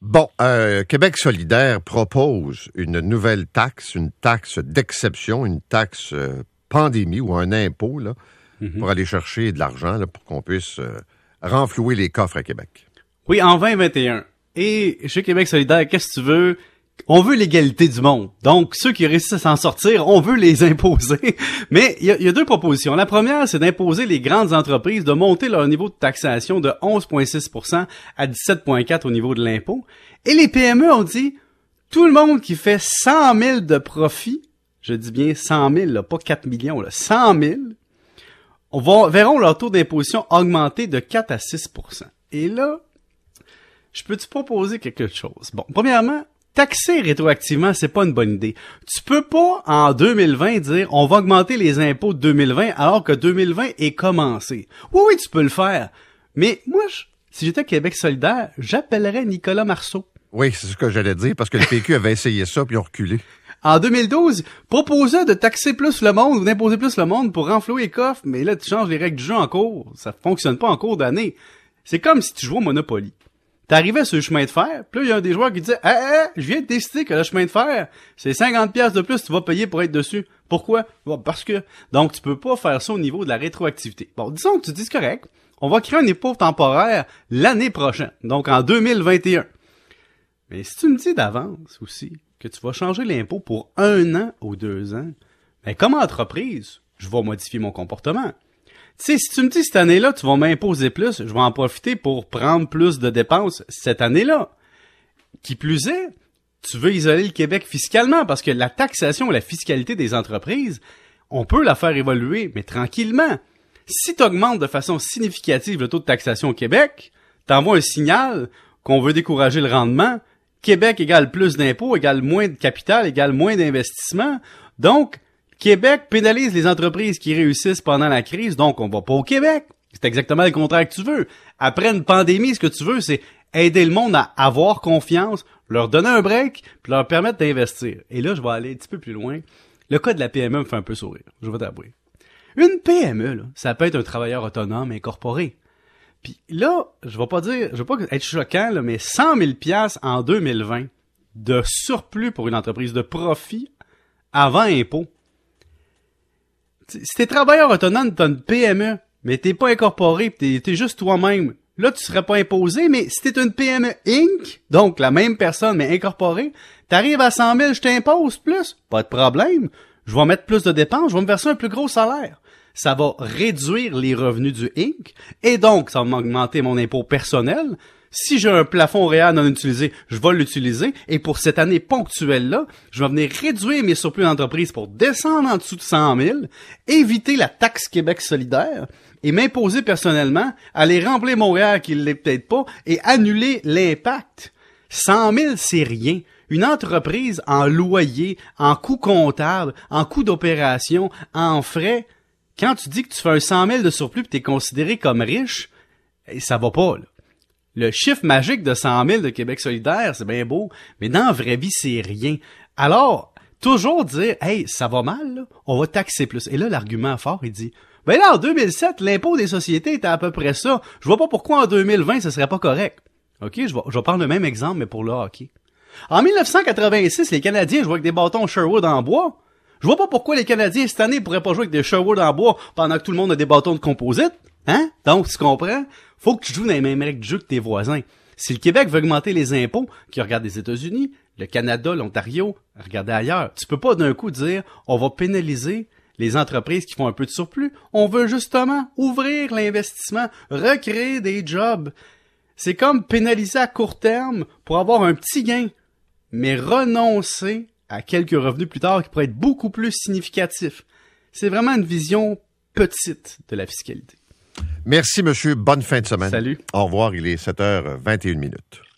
Bon, Québec solidaire propose une nouvelle taxe, une taxe d'exception, une taxe pandémie ou un impôt là, pour aller chercher de l'argent là, pour qu'on puisse renflouer les coffres à Québec. Oui, en 2021. Et chez Québec solidaire, qu'est-ce que tu veux? On veut l'égalité du monde. Donc, ceux qui réussissent à s'en sortir, on veut les imposer. Mais il y a deux propositions. La première, c'est d'imposer les grandes entreprises de monter leur niveau de taxation de 11,6% à 17,4% au niveau de l'impôt. Et les PME ont dit, tout le monde qui fait 100 000 de profit, je dis bien 100 000, là, pas 4 millions, là, 100 000, verront leur taux d'imposition augmenter de 4 à 6%. Et là, je peux te proposer quelque chose? Bon, premièrement, taxer rétroactivement, c'est pas une bonne idée. Tu peux pas, en 2020, dire, on va augmenter les impôts de 2020 alors que 2020 est commencé. Oui, tu peux le faire. Mais moi, si j'étais Québec solidaire, j'appellerais Nicolas Marceau. Oui, c'est ce que j'allais dire, parce que le PQ avait essayé ça, puis ils ont reculé. En 2012, proposait de taxer plus le monde ou d'imposer plus le monde pour renflouer les coffres, mais là, tu changes les règles du jeu en cours. Ça fonctionne pas en cours d'année. C'est comme si tu jouais au Monopoly. T'arrivais sur le chemin de fer, puis là, il y a un des joueurs qui disait je viens de décider que le chemin de fer, c'est 50$ de plus que tu vas payer pour être dessus. Pourquoi? Bon, parce que... Donc, tu peux pas faire ça au niveau de la rétroactivité. Bon, disons que tu dis c'est correct, on va créer un impôt temporaire l'année prochaine, donc en 2021. Mais si tu me dis d'avance aussi que tu vas changer l'impôt pour 1 an ou 2 ans, ben comme entreprise, je vais modifier mon comportement. Tu sais, si tu me dis cette année-là, tu vas m'imposer plus, je vais en profiter pour prendre plus de dépenses cette année-là. Qui plus est, tu veux isoler le Québec fiscalement parce que la taxation et la fiscalité des entreprises, on peut la faire évoluer, mais tranquillement. Si tu augmentes de façon significative le taux de taxation au Québec, t'envoies un signal qu'on veut décourager le rendement. Québec égale plus d'impôts, égale moins de capital, égale moins d'investissement. Donc, Québec pénalise les entreprises qui réussissent pendant la crise, donc on va pas au Québec. C'est exactement le contraire que tu veux. Après une pandémie, ce que tu veux, c'est aider le monde à avoir confiance, leur donner un break, puis leur permettre d'investir. Et là, je vais aller un petit peu plus loin. Le cas de la PME me fait un peu sourire, je vais t'avouer. Une PME, là, ça peut être un travailleur autonome incorporé. Puis là, je vais pas être choquant, là, mais 100 000 $ en 2020 de surplus pour une entreprise de profit avant impôt. Si t'es travailleur autonome, t'as une PME, mais t'es pas incorporé, pis t'es juste toi-même. Là, tu serais pas imposé, mais si t'es une PME Inc., donc la même personne, mais incorporée, t'arrives à 100 000, je t'impose plus. Pas de problème. Je vais mettre plus de dépenses, je vais me verser un plus gros salaire. Ça va réduire les revenus du Inc., et donc, ça va m'augmenter mon impôt personnel. Si j'ai un plafond réel non utilisé, je vais l'utiliser. Et pour cette année ponctuelle-là, je vais venir réduire mes surplus d'entreprise pour descendre en dessous de 100 000, éviter la taxe Québec solidaire et m'imposer personnellement, aller remplir mon REER qui ne l'est peut-être pas et annuler l'impact. 100 000, c'est rien. Une entreprise en loyer, en coûts comptables, en coûts d'opération, en frais, quand tu dis que tu fais un 100 000 de surplus et tu es considéré comme riche, ça va pas, là. Le chiffre magique de 100 000 de Québec solidaire, c'est bien beau, mais dans la vraie vie, c'est rien. Alors, toujours dire, hey, ça va mal, là, on va taxer plus. Et là, l'argument fort, il dit, ben là, en 2007, l'impôt des sociétés était à peu près ça. Je vois pas pourquoi en 2020, ce serait pas correct. OK, je vais prendre le même exemple, mais pour le hockey. En 1986, les Canadiens jouaient avec des bâtons Sherwood en bois. Je vois pas pourquoi les Canadiens, cette année, pourraient pas jouer avec des Sherwood en bois pendant que tout le monde a des bâtons de composite. Hein? Donc, tu comprends? Faut que tu joues dans les mêmes règles de jeu que tes voisins. Si le Québec veut augmenter les impôts, qui regarde les États-Unis, le Canada, l'Ontario, regardez ailleurs. Tu peux pas d'un coup dire, on va pénaliser les entreprises qui font un peu de surplus. On veut justement ouvrir l'investissement, recréer des jobs. C'est comme pénaliser à court terme pour avoir un petit gain, mais renoncer à quelques revenus plus tard qui pourraient être beaucoup plus significatifs. C'est vraiment une vision petite de la fiscalité. Merci, monsieur. Bonne fin de semaine. Salut. Au revoir. Il est 7h21.